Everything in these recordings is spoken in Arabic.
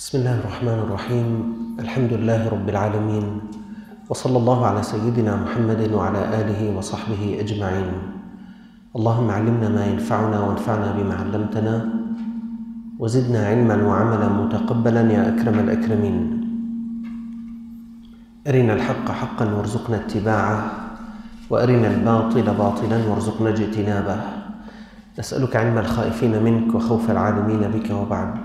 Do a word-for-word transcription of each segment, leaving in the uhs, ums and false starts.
بسم الله الرحمن الرحيم. الحمد لله رب العالمين، وصلى الله على سيدنا محمد وعلى آله وصحبه أجمعين. اللهم علمنا ما ينفعنا وانفعنا بما علمتنا، وزدنا علما وعملا متقبلا يا أكرم الأكرمين. أرنا الحق حقا وارزقنا اتباعه، وأرنا الباطل باطلا وارزقنا اجتنابه. نسألك علم الخائفين منك وخوف العالمين بك، وبعد.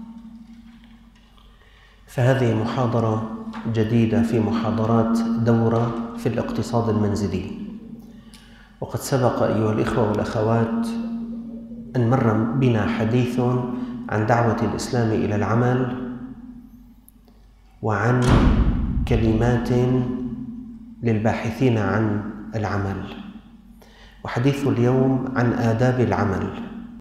فهذه محاضرة جديدة في محاضرات دورة في الاقتصاد المنزلي. وقد سبق أيها الإخوة والأخوات أن مر بنا حديث عن دعوة الإسلام إلى العمل، وعن كلمات للباحثين عن العمل. وحديث اليوم عن آداب العمل.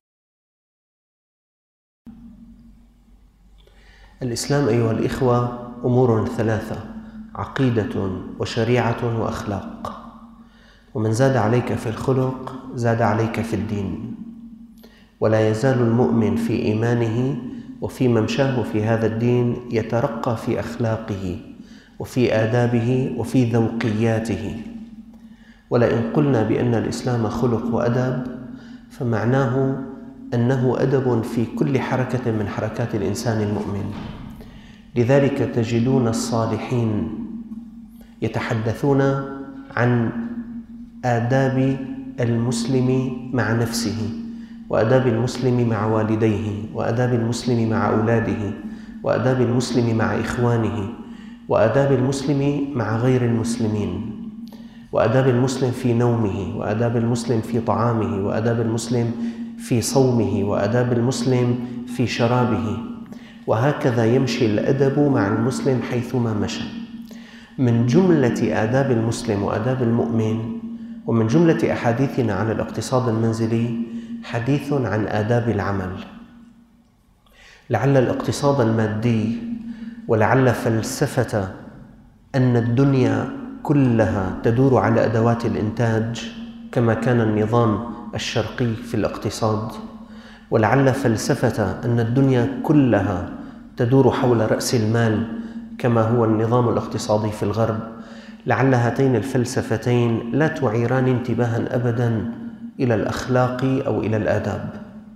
الإسلام أيها الإخوة أمور ثلاثة: عقيدة وشريعة وأخلاق. ومن زاد عليك في الخلق زاد عليك في الدين. ولا يزال المؤمن في إيمانه وفي ممشاه في هذا الدين يترقى في أخلاقه وفي آدابه وفي ذوقياته. ولئن قلنا بأن الإسلام خلق وأدب فمعناه أنه أدب في كل حركة من حركات الإنسان المؤمن. لذلك تجدون الصالحين يتحدثون عن آداب المسلم مع نفسه، وآداب المسلم مع والديه، وآداب المسلم مع أولاده، وآداب المسلم مع إخوانه، وآداب المسلم مع غير المسلمين، وآداب المسلم في نومه، وآداب المسلم في طعامه، وآداب المسلم في صومه، وآداب المسلم في شرابه. وهكذا يمشي الأدب مع المسلم حيثما مشى. من جملة آداب المسلم وآداب المؤمن، ومن جملة أحاديثنا عن الاقتصاد المنزلي، حديث عن آداب العمل. لعل الاقتصاد المادي ولعل فلسفة أن الدنيا كلها تدور على أدوات الإنتاج كما كان النظام الشرقي في الاقتصاد، ولعل فلسفة أن الدنيا كلها تدور حول رأس المال كما هو النظام الاقتصادي في الغرب، لعل هاتين الفلسفتين لا تعيران انتباها أبدا إلى الأخلاق أو إلى الآداب.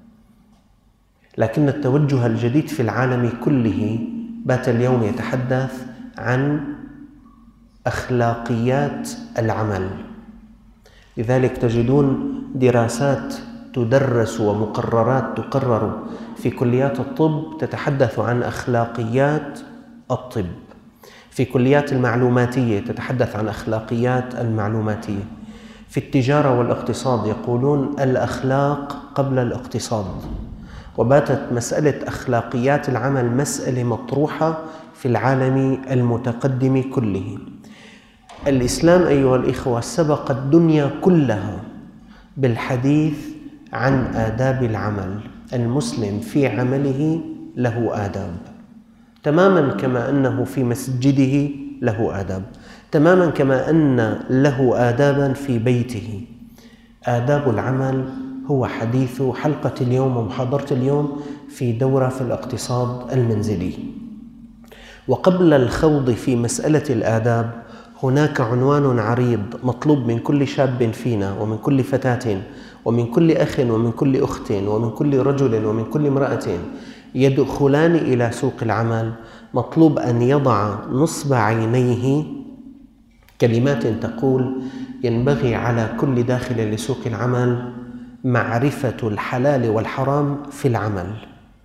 لكن التوجه الجديد في العالم كله بات اليوم يتحدث عن أخلاقيات العمل. لذلك تجدون دراسات تدرس ومقررات تقرر في كليات الطب تتحدث عن أخلاقيات الطب، في كليات المعلوماتية تتحدث عن أخلاقيات المعلوماتية، في التجارة والاقتصاد يقولون الأخلاق قبل الاقتصاد. وباتت مسألة أخلاقيات العمل مسألة مطروحة في العالم المتقدم كله. الإسلام أيها الإخوة سبق الدنيا كلها بالحديث عن آداب العمل. المسلم في عمله له آداب، تماما كما أنه في مسجده له آداب، تماما كما أن له آدابا في بيته. آداب العمل هو حديث حلقة اليوم ومحاضرة اليوم في دورة في الاقتصاد المنزلي. وقبل الخوض في مسألة الآداب هناك عنوان عريض مطلوب من كل شاب فينا، ومن كل فتاة، ومن كل أخ، ومن كل أخت، ومن كل رجل، ومن كل امرأة يدخلان إلى سوق العمل. مطلوب أن يضع نصب عينيه كلمات تقول: ينبغي على كل داخل لسوق العمل معرفة الحلال والحرام في العمل.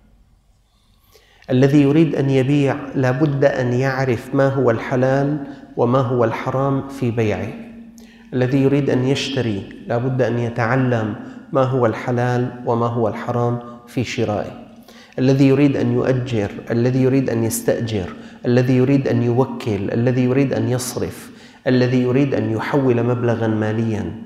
الذي يريد أن يبيع لابد أن يعرف ما هو الحلال وما هو الحرام في بيعه. الذي يريد أن يشتري لابد أن يتعلم ما هو الحلال وما هو الحرام في شرائه. الذي يريد أن يؤجر، الذي يريد أن يستأجر، الذي يريد أن يوكل، الذي يريد أن يصرف، الذي يريد أن يحول مبلغا ماليا.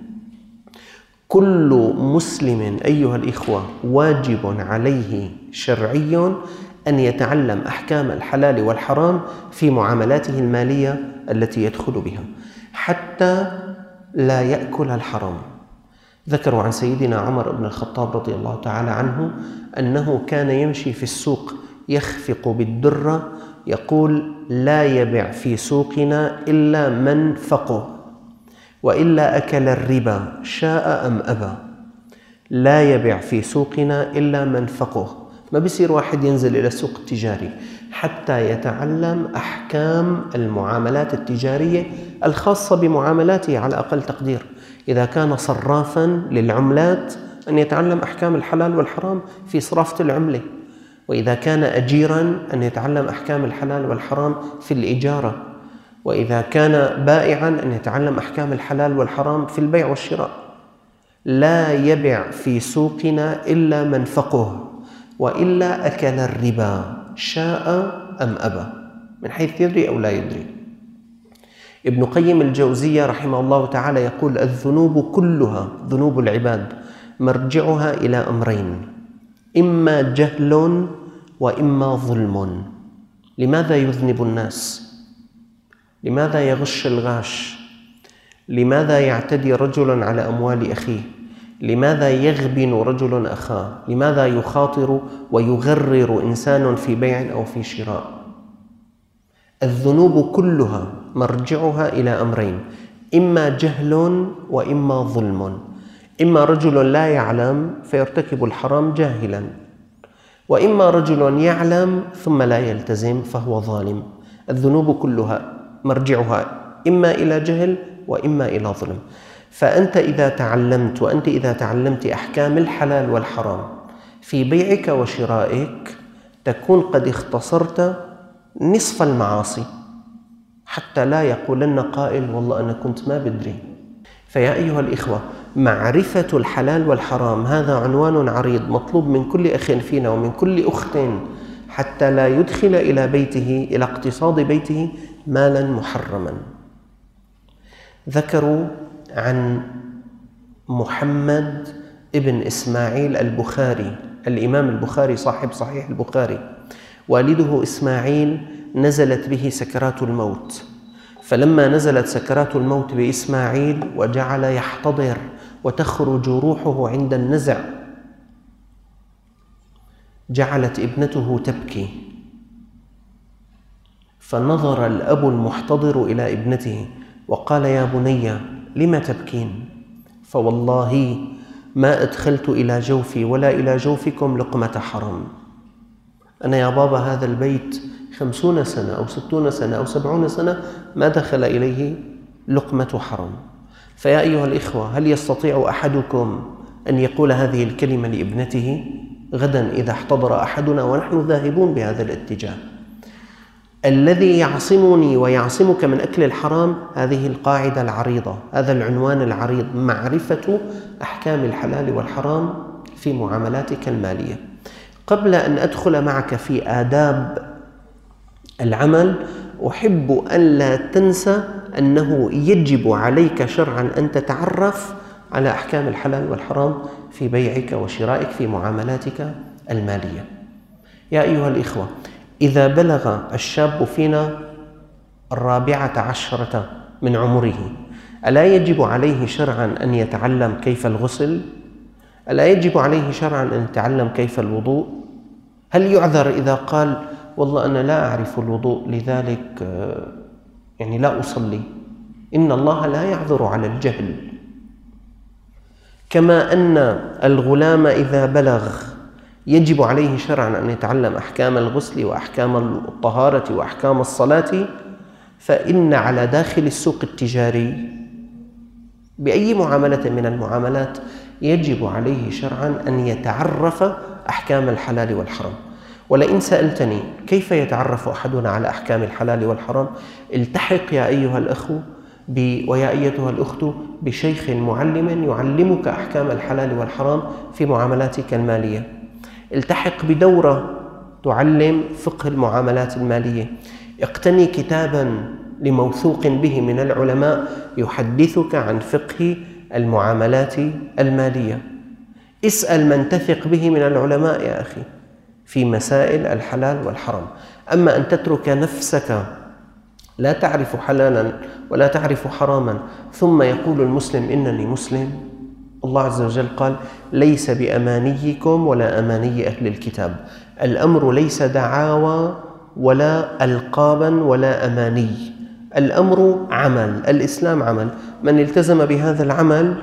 كل مسلم أيها الإخوة واجب عليه شرعي أن يتعلم أحكام الحلال والحرام في معاملاته المالية التي يدخل بها، حتى لا يأكل الحرام. ذكروا عن سيدنا عمر بن الخطاب رضي الله تعالى عنه أنه كان يمشي في السوق يخفق بالدرة يقول: لا يبع في سوقنا إلا من فقه، وإلا أكل الربا شاء أم أبى. لا يبع في سوقنا إلا من فقه. ما بيصير واحد ينزل إلى السوق التجاري حتى يتعلم أحكام المعاملات التجارية الخاصة بمعاملاته على أقل تقدير. إذا كان صرافاً للعملات أن يتعلم أحكام الحلال والحرام في صرافة العملة، وإذا كان أجيراً أن يتعلم أحكام الحلال والحرام في الإجارة، وإذا كان بائعاً أن يتعلم أحكام الحلال والحرام في البيع والشراء. لا يبع في سوقنا إلا من فقه، وإلا أكل الربا شاء أم أبى، من حيث يدري أو لا يدري. ابن قيم الجوزية رحمه الله تعالى يقول: الذنوب كلها، ذنوب العباد، مرجعها إلى أمرين: إما جهل وإما ظلم. لماذا يذنب الناس؟ لماذا يغش الغاش؟ لماذا يعتدي رجل على أموال أخيه؟ لماذا يغبن رجل أخاه؟ لماذا يخاطر ويغرر إنسان في بيع أو في شراء؟ الذنوب كلها مرجعها إلى أمرين: إما جهل وإما ظلم. إما رجل لا يعلم فيرتكب الحرام جاهلا، وإما رجل يعلم ثم لا يلتزم فهو ظالم. الذنوب كلها مرجعها إما إلى جهل وإما إلى ظلم. فأنت إذا تعلمت وأنت إذا تعلمت أحكام الحلال والحرام في بيعك وشرائك تكون قد اختصرت نصف المعاصي، حتى لا يقولن قائل: والله أنا كنت ما بدري. فيا أيها الإخوة، معرفة الحلال والحرام هذا عنوان عريض مطلوب من كل أخ فينا ومن كل أخت، حتى لا يدخل إلى بيته، إلى اقتصاد بيته، مالا محرما. ذكروا عن محمد ابن إسماعيل البخاري، الإمام البخاري صاحب صحيح البخاري، والده إسماعيل نزلت به سكرات الموت، فلما نزلت سكرات الموت بإسماعيل وجعل يحتضر وتخرج روحه عند النزع، جعلت ابنته تبكي، فنظر الأب المحتضر إلى ابنته وقال: يا بني لم تبكين؟ فوالله ما أدخلت إلى جوفي ولا إلى جوفكم لقمة حرام. أنا يا بابا هذا البيت خمسون سنة أو ستون سنة أو سبعون سنة ما دخل إليه لقمة حرام. فيا أيها الإخوة، هل يستطيع أحدكم أن يقول هذه الكلمة لابنته غدا إذا احتضر أحدنا ونحن ذاهبون بهذا الاتجاه؟ الذي يعصمني ويعصمك من أكل الحرام هذه القاعدة العريضة، هذا العنوان العريض: معرفة أحكام الحلال والحرام في معاملاتك المالية. قبل أن أدخل معك في آداب العمل، أحب أن لا تنسى أنه يجب عليك شرعاً أن تتعرف على أحكام الحلال والحرام في بيعك وشرائك في معاملاتك المالية. يا أيها الإخوة، إذا بلغ الشاب فينا الرابعة عشرة من عمره، ألا يجب عليه شرعاً أن يتعلم كيف الغسل؟ ألا يجب عليه شرعاً أن يتعلم كيف الوضوء؟ هل يعذر إذا قال: والله أنا لا أعرف الوضوء لذلك يعني لا أصلي؟ إن الله لا يعذر على الجهل. كما أن الغلام إذا بلغ يجب عليه شرعاً أن يتعلم أحكام الغسل وأحكام الطهارة وأحكام الصلاة، فإن على داخل السوق التجاري بأي معاملة من المعاملات يجب عليه شرعاً أن يتعرف أحكام الحلال والحرام. ولئن سألتني كيف يتعرف أحدنا على أحكام الحلال والحرام، التحق يا أيها الأخ ويا أيتها الأخت بشيخ معلم يعلمك أحكام الحلال والحرام في معاملاتك المالية. التحق بدورة تعلم فقه المعاملات المالية. اقتني كتاباً لموثوق به من العلماء يحدثك عن فقه المعاملات المالية. اسأل من تثق به من العلماء يا أخي في مسائل الحلال والحرام. أما أن تترك نفسك لا تعرف حلالا ولا تعرف حراما ثم يقول المسلم: إنني مسلم، الله عز وجل قال: ليس بأمانيكم ولا أماني أهل الكتاب الأمر ليس دعاوى ولا ألقابا ولا أماني، الأمر عمل. الإسلام عمل، من التزم بهذا العمل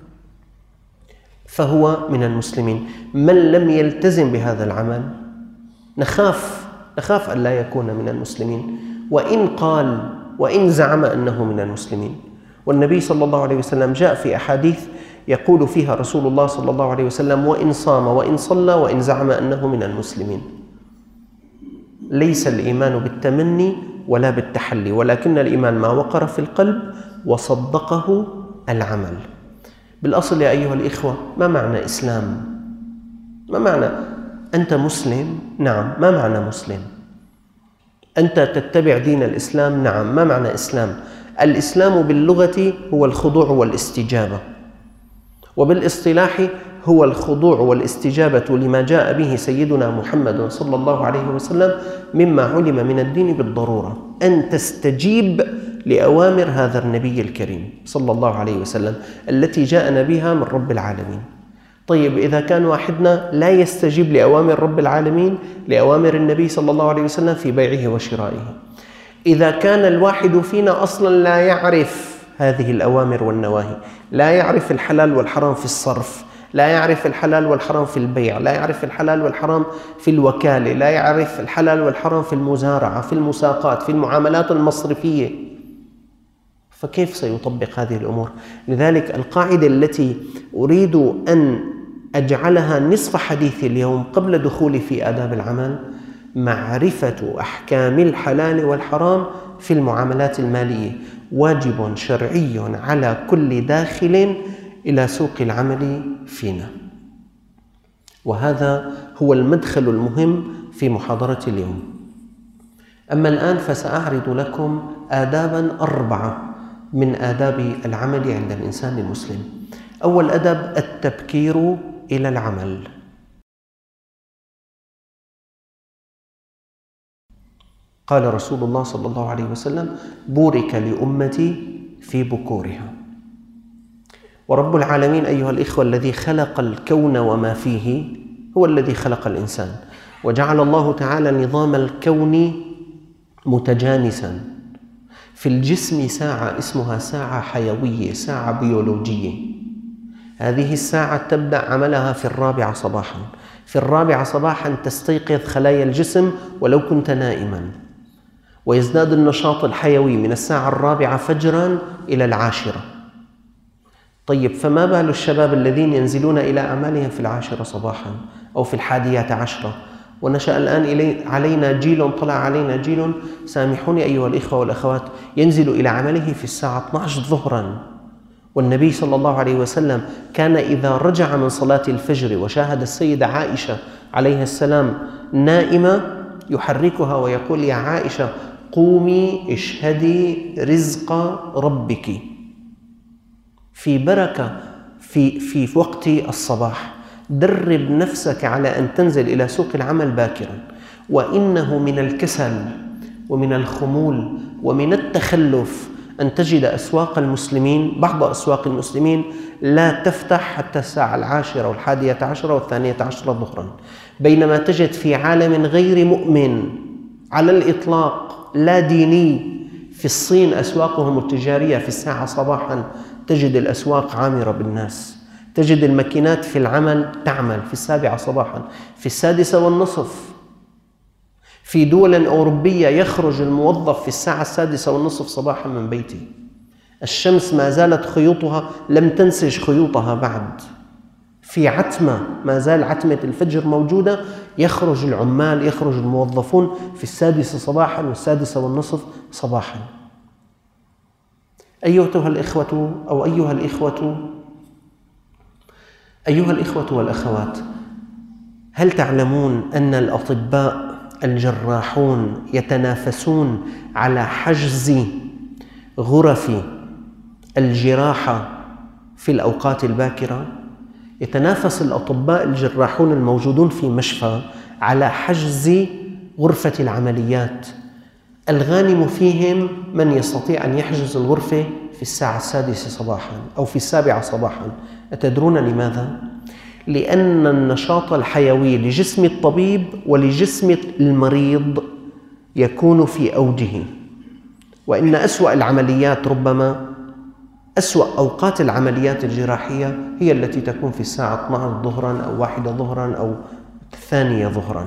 فهو من المسلمين. من لم يلتزم بهذا العمل نخاف نخاف أن لا يكون من المسلمين، وإن قال وإن زعم أنه من المسلمين. والنبي صلى الله عليه وسلم جاء في أحاديث يقول فيها رسول الله صلى الله عليه وسلم: وإن صام وإن صلى وإن زعم أنه من المسلمين. ليس الإيمان بالتمني ولا بالتحلي، ولكن الإيمان ما وقر في القلب وصدقه العمل. بالأصل يا أيها الإخوة، ما معنى إسلام؟ ما معنى أنت مسلم؟ نعم. ما معنى مسلم؟ أنت تتبع دين الإسلام؟ نعم. ما معنى إسلام؟ الإسلام باللغة هو الخضوع والاستجابة، وبالاصطلاح هو الخضوع والاستجابة لما جاء به سيدنا محمد صلى الله عليه وسلم مما علم من الدين بالضرورة، أن تستجيب لأوامر هذا النبي الكريم صلى الله عليه وسلم التي جاءنا بها من رب العالمين. طيب، إذا كان واحدنا لا يستجيب لأوامر رب العالمين، لأوامر النبي صلى الله عليه وسلم في بيعه وشرائه، إذا كان الواحد فينا أصلا لا يعرف هذه الأوامر والنواهي، لا يعرف الحلال والحرام في الصرف، لا يعرف الحلال والحرام في البيع، لا يعرف الحلال والحرام في الوكالة، لا يعرف الحلال والحرام في المزارعة، في المساقات، في المعاملات المصرفية، فكيف سيطبق هذه الأمور؟ لذلك القاعدة التي أريد أن أجعلها نصف حديثي اليوم قبل دخولي في آداب العمل: معرفة أحكام الحلال والحرام في المعاملات المالية واجب شرعي على كل داخل إلى سوق العمل فينا. وهذا هو المدخل المهم في محاضرة اليوم. أما الآن فسأعرض لكم آداباً أربعة من آداب العمل عند الإنسان المسلم. أول أدب: التبكير إلى العمل. قال رسول الله صلى الله عليه وسلم: بورك لأمتي في بكورها. ورب العالمين أيها الإخوة الذي خلق الكون وما فيه هو الذي خلق الإنسان، وجعل الله تعالى نظام الكون متجانساً. في الجسم ساعة اسمها ساعة حيوية، ساعة بيولوجية. هذه الساعة تبدأ عملها في الرابعة صباحاً. في الرابعة صباحاً تستيقظ خلايا الجسم ولو كنت نائماً، ويزداد النشاط الحيوي من الساعة الرابعة فجراً إلى العاشرة. طيب، فما بال الشباب الذين ينزلون إلى أعمالهم في العاشرة صباحاً أو في الحادية عشرة؟ ونشأ الآن إلي علينا جيل، طلع علينا جيل، سامحوني أيها الإخوة والأخوات، ينزل إلى عمله في الساعة اثنتي عشرة ظهراً. والنبي صلى الله عليه وسلم كان إذا رجع من صلاة الفجر وشاهد السيدة عائشة عليه السلام نائمة يحركها ويقول: يا عائشة قومي اشهدي رزق ربك. في بركة في في وقت الصباح. درب نفسك على أن تنزل إلى سوق العمل باكراً، وإنه من الكسل ومن الخمول ومن التخلف أن تجد أسواق المسلمين، بعض أسواق المسلمين لا تفتح حتى الساعة العاشرة والحادية عشرة والثانية عشرة ظهراً، بينما تجد في عالم غير مؤمن على الإطلاق لا ديني في الصين أسواقهم التجارية في الساعة صباحاً تجد الأسواق عامرة بالناس، تجد الماكينات في العمل تعمل في السابعة صباحاً، في السادسة والنصف. في دول أوروبية يخرج الموظف في الساعة السادسة والنصف صباحاً من بيته. الشمس ما زالت خيوطها لم تنسج خيوطها بعد. في عتمة، ما زال عتمة الفجر موجودة، يخرج العمال، يخرج الموظفون في السادسة صباحاً والسادسة والنصف صباحاً. أيها الإخوة أو أيها الإخوة أيها الإخوة والأخوات، هل تعلمون أن الأطباء الجراحون يتنافسون على حجز غرف الجراحة في الأوقات الباكرة؟ يتنافس الأطباء الجراحون الموجودون في مشفى على حجز غرفة العمليات. الغانم فيهم من يستطيع أن يحجز الغرفة في الساعة السادسة صباحاً أو في السابعة صباحاً. أتدرون لماذا؟ لأن النشاط الحيوي لجسم الطبيب ولجسم المريض يكون في أوجه. وإن أسوأ العمليات، ربما أسوأ أوقات العمليات الجراحية هي التي تكون في الساعة اثنتي عشرة ظهرا أو واحدة ظهرا أو الثانية ظهرا.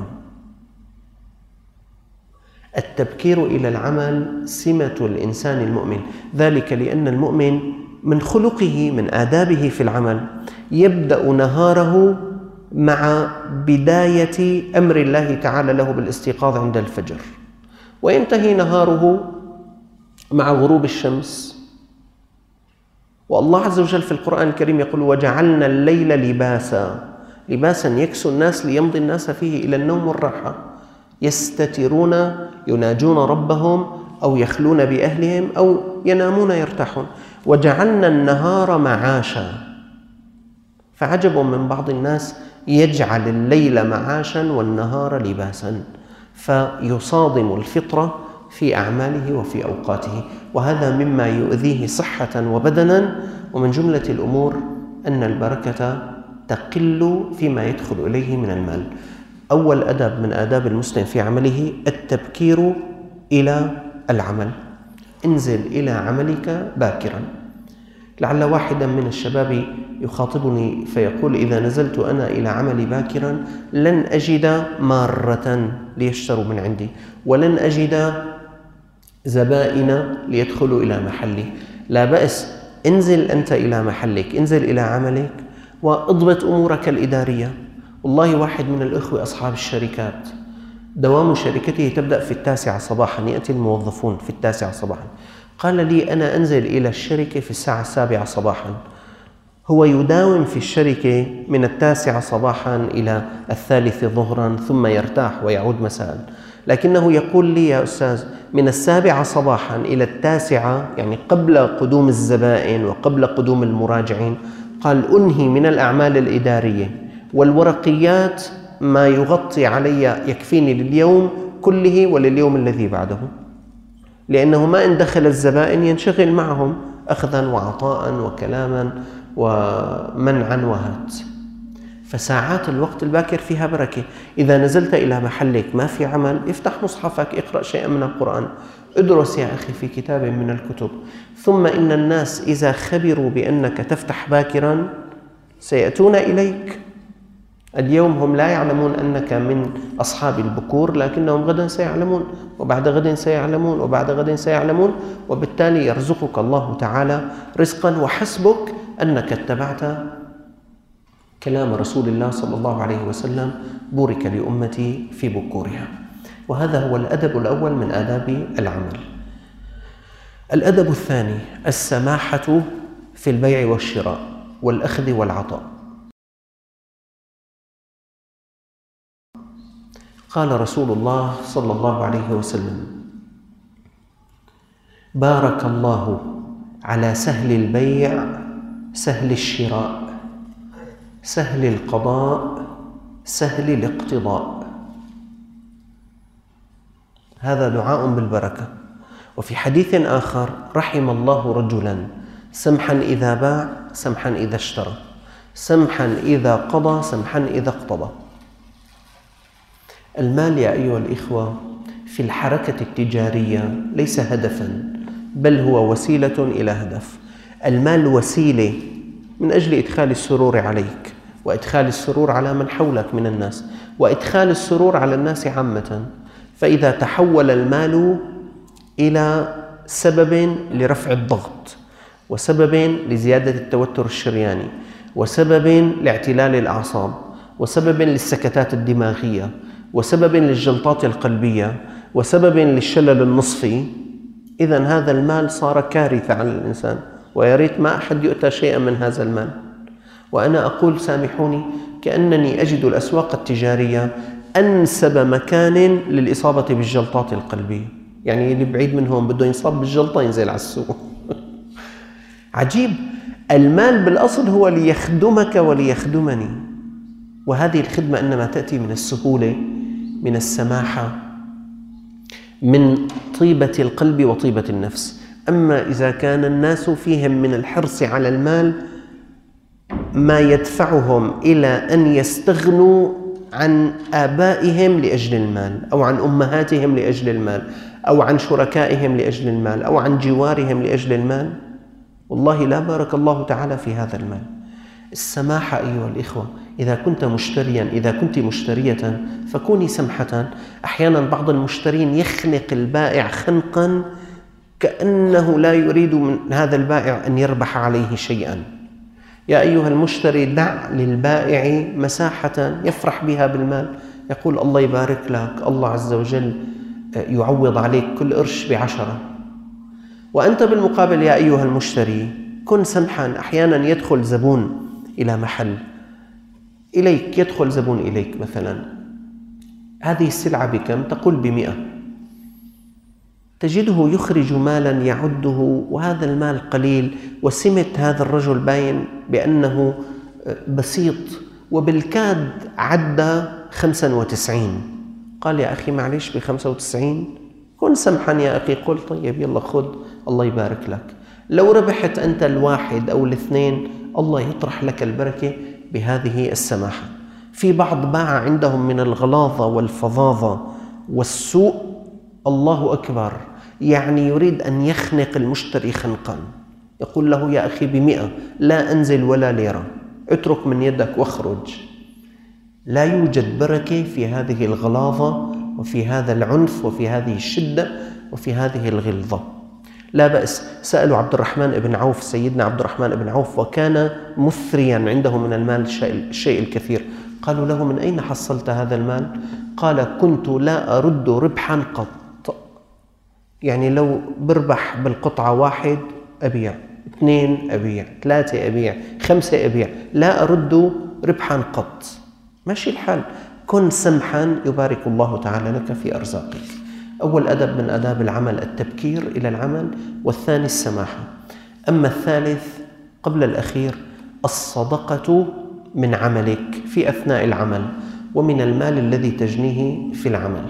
التبكير إلى العمل سمة الإنسان المؤمن، ذلك لأن المؤمن من خلقه من آدابه في العمل يبدأ نهاره مع بداية أمر الله تعالى له بالاستيقاظ عند الفجر، وينتهي نهاره مع غروب الشمس. والله عز وجل في القرآن الكريم يقول: وجعلنا الليل لباسا، لباسا يكسو الناس ليمضي الناس فيه إلى النوم والراحة، يستترون يناجون ربهم أو يخلون بأهلهم أو ينامون يرتاحون. وجعلنا النهار معاشا، فعجب من بعض الناس يجعل الليل معاشا والنهار لباسا، فيصادم الفطرة في أعماله وفي أوقاته، وهذا مما يؤذيه صحة وبدنا. ومن جملة الأمور أن البركة تقل فيما يدخل إليه من المال. أول أدب من آداب المسلم في عمله التبكير إلى العمل. انزل إلى عملك باكرا. لعل واحدا من الشباب يخاطبني فيقول: إذا نزلت أنا إلى عملي باكرا لن أجد مارة ليشتروا من عندي، ولن أجد زبائن ليدخلوا إلى محلي. لا بأس، انزل أنت إلى محلك، انزل إلى عملك واضبط أمورك الإدارية. والله واحد من الأخوة أصحاب الشركات دوام شركته تبدأ في التاسعة صباحا، يأتي الموظفون في التاسعة صباحا. قال لي: أنا أنزل إلى الشركة في الساعة السابعة صباحا. هو يداوم في الشركة من التاسعة صباحا إلى الثالثة ظهرا ثم يرتاح ويعود مساء، لكنه يقول لي: يا أستاذ، من السابعة صباحا إلى التاسعة، يعني قبل قدوم الزبائن وقبل قدوم المراجعين، قال أنهي من الأعمال الإدارية والورقيات ما يغطي علي يكفيني لليوم كله ولليوم الذي بعده، لأنه ما إن دخل الزبائن ينشغل معهم أخذا وعطاء وكلاما ومنعا وهات. فساعات الوقت الباكر فيها بركة. إذا نزلت إلى محلك ما في عمل، افتح مصحفك، اقرأ شيئا من القرآن، ادرس يا أخي في كتاب من الكتب. ثم إن الناس إذا خبروا بأنك تفتح باكرا سيأتون إليك. اليوم هم لا يعلمون أنك من أصحاب البكور، لكنهم غدا سيعلمون، وبعد غد سيعلمون، وبعد غد سيعلمون، وبالتالي يرزقك الله تعالى رزقا. وحسبك أنك اتبعت كلام رسول الله صلى الله عليه وسلم: بورك لأمتي في بكورها. وهذا هو الأدب الأول من آداب العمل. الأدب الثاني السماحة في البيع والشراء والأخذ والعطاء. قال رسول الله صلى الله عليه وسلم: بارك الله على سهل البيع، سهل الشراء، سهل القضاء، سهل الاقتضاء. هذا دعاء بالبركة. وفي حديث آخر: رحم الله رجلا سمحا إذا باع، سمحا إذا اشترى، سمحا إذا قضى، سمحا إذا اقتضى. المال يا أيها الإخوة في الحركة التجارية ليس هدفا، بل هو وسيلة إلى هدف. المال وسيلة من أجل إدخال السرور عليك، وإدخال السرور على من حولك من الناس، وإدخال السرور على الناس عامة. فإذا تحول المال إلى سبب لرفع الضغط، وسبب لزيادة التوتر الشرياني، وسبب لاعتلال الأعصاب، وسبب للسكتات الدماغية، وسبب للجلطات القلبية، وسبب للشلل النصفي، إذن هذا المال صار كارثة على الإنسان، ويا ريت ما أحد يؤتى شيئا من هذا المال. وأنا أقول سامحوني كأنني أجد الأسواق التجارية أنسب مكان للإصابة بالجلطات القلبية. يعني اللي بعيد منهم بده ينصاب بالجلطة ينزل على السوق. عجيب، المال بالأصل هو ليخدمك وليخدمني، وهذه الخدمة إنما تأتي من السهولة، من السماحة، من طيبة القلب وطيبة النفس. أما إذا كان الناس فيهم من الحرص على المال ما يدفعهم إلى أن يستغنوا عن آبائهم لأجل المال، أو عن أمهاتهم لأجل المال، أو عن شركائهم لأجل المال، أو عن جوارهم لأجل المال. والله لا بارك الله تعالى في هذا المال. السماحة أيها الإخوة، إذا كنت مشتريا إذا كنت مشترية فكوني سمحة. أحيانا بعض المشترين يخنق البائع خنقا كأنه لا يريد من هذا البائع أن يربح عليه شيئا. يا أيها المشتري، دع للبائع مساحة يفرح بها بالمال، يقول الله يبارك لك، الله عز وجل يعوض عليك كل قرش بعشرة. وأنت بالمقابل يا أيها المشتري كن سمحا. أحيانا يدخل زبون إلى محل إليك يدخل زبون إليك مثلا، هذه السلعة بكم؟ تقول بمئة، تجده يخرج مالا يعده، وهذا المال قليل، وسمة هذا الرجل باين بأنه بسيط، وبالكاد عد خمسة وتسعين. قال يا أخي معلش بخمسة وتسعين، كن سمحا يا أخي، قل طيب يلا خذ الله يبارك لك. لو ربحت أنت الواحد أو الاثنين الله يطرح لك البركة بهذه السماحة. في بعض باع عندهم من الغلاظة والفظاظة والسوء الله أكبر، يعني يريد أن يخنق المشتري خنقا، يقول له يا أخي بمئة، لا أنزل ولا ليرة، اترك من يدك واخرج. لا يوجد بركة في هذه الغلاظة وفي هذا العنف وفي هذه الشدة وفي هذه الغلظة. لا بأس. سألوا عبد الرحمن بن عوف، سيدنا عبد الرحمن بن عوف، وكان مثريا عنده من المال الشيء الكثير. قالوا له من أين حصلت هذا المال؟ قال كنت لا أرد ربحا قط، يعني لو بربح بالقطعة واحد أبيع، اثنين أبيع، ثلاثة أبيع، خمسة أبيع، لا أرد ربحا قط. ماشي الحال. كن سمحا يبارك الله تعالى لك في أرزاقك. أول أدب من آداب العمل التبكير إلى العمل، والثاني السماحة. أما الثالث قبل الأخير الصدقة من عملك في أثناء العمل ومن المال الذي تجنيه في العمل.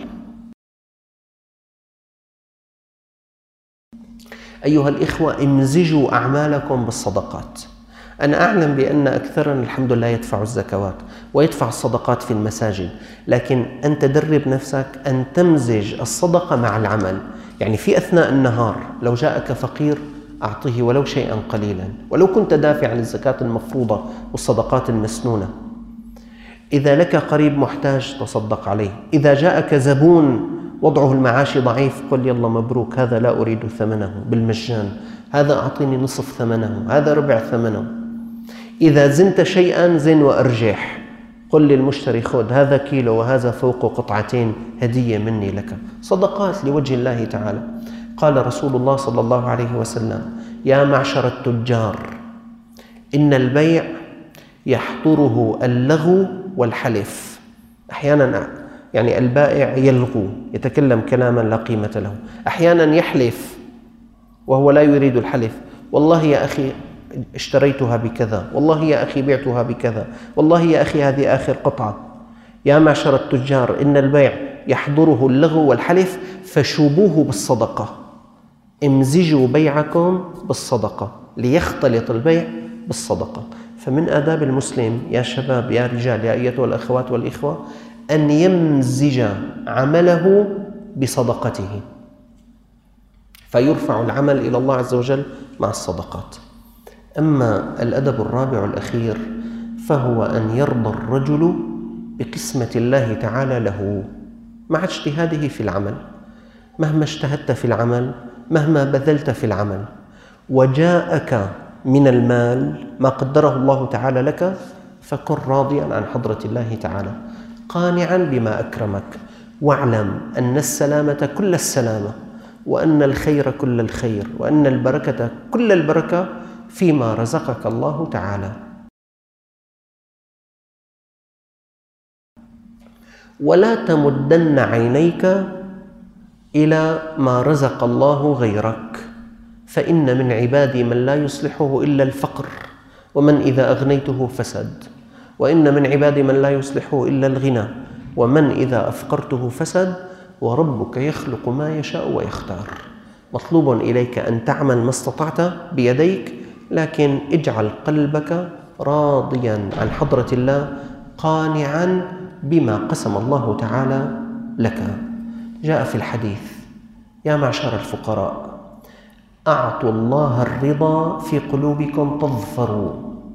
أيها الإخوة، امزجوا أعمالكم بالصدقات. أنا أعلم بأن أكثرنا الحمد لله يدفع الزكوات ويدفع الصدقات في المساجد، لكن أن تدرب نفسك أن تمزج الصدقة مع العمل. يعني في أثناء النهار لو جاءك فقير أعطيه ولو شيئا قليلا، ولو كنت دافعا للزكاة المفروضة والصدقات المسنونة. إذا لك قريب محتاج تصدق عليه. إذا جاءك زبون وضعه المعاشي ضعيف قل يلا مبروك، هذا لا أريد ثمنه بالمجان، هذا أعطيني نصف ثمنه، هذا ربع ثمنه. إذا زنت شيئا زن وأرجح، قل للمشتري خذ هذا كيلو وهذا فوق قطعتين هدية مني لك. صدقات لوجه الله تعالى. قال رسول الله صلى الله عليه وسلم يا معشر التجار إن البيع يحضره اللغو والحلف. أحيانا يعني البائع يلغو، يتكلم كلاما لا قيمة له. أحيانا يحلف وهو لا يريد الحلف، والله يا أخي اشتريتها بكذا، والله يا أخي بعتها بكذا، والله يا أخي هذه آخر قطعة. يا معشر التجار إن البيع يحضره اللغو والحلف فشوبوه بالصدقة. امزجوا بيعكم بالصدقة ليختلط البيع بالصدقة. فمن آداب المسلم يا شباب يا رجال يا أيتها الأخوات والإخوة أن يمزج عمله بصدقته، فيرفع العمل إلى الله عز وجل مع الصدقات. أما الأدب الرابع الأخير فهو أن يرضى الرجل بقسمة الله تعالى له مع اجتهاده في العمل. مهما اجتهدت في العمل، مهما بذلت في العمل، وجاءك من المال ما قدره الله تعالى لك، فكن راضيا عن حضرة الله تعالى، قانعا بما أكرمك، واعلم أن السلامة كل السلامة، وأن الخير كل الخير، وأن البركة كل البركة فيما رزقك الله تعالى. ولا تمدن عينيك إلى ما رزق الله غيرك، فإن من عبادي من لا يصلحه إلا الفقر، ومن إذا أغنيته فسد، وإن من عبادي من لا يصلحه إلا الغنى، ومن إذا أفقرته فسد، وربك يخلق ما يشاء ويختار. مطلوب إليك أن تعمل ما استطعت بيديك، لكن اجعل قلبك راضيا عن حضرة الله قانعا بما قسم الله تعالى لك. جاء في الحديث: يا معشر الفقراء، أعطوا الله الرضا في قلوبكم تظفروا.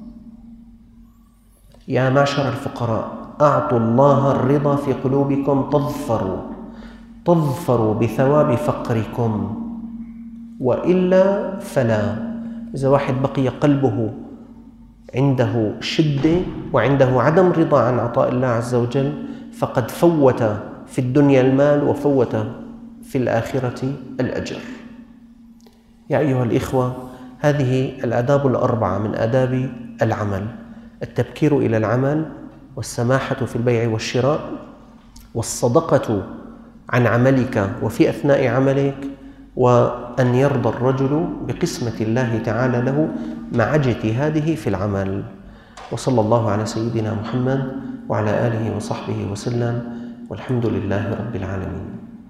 يا معشر الفقراء، أعطوا الله الرضا في قلوبكم تظفروا، تظفروا بثواب فقركم، وإلا فلا. إذا واحد بقي قلبه عنده شدة وعنده عدم رضا عن عطاء الله عز وجل، فقد فوت في الدنيا المال وفوت في الآخرة الأجر. يا أيها الإخوة، هذه الآداب الأربعة من آداب العمل: التبكير إلى العمل، والسماحة في البيع والشراء، والصدقة عن عملك وفي أثناء عملك، وأن يرضى الرجل بقسمة الله تعالى له مع اجتهاده في العمل. وصلى الله على سيدنا محمد وعلى آله وصحبه وسلم، والحمد لله رب العالمين.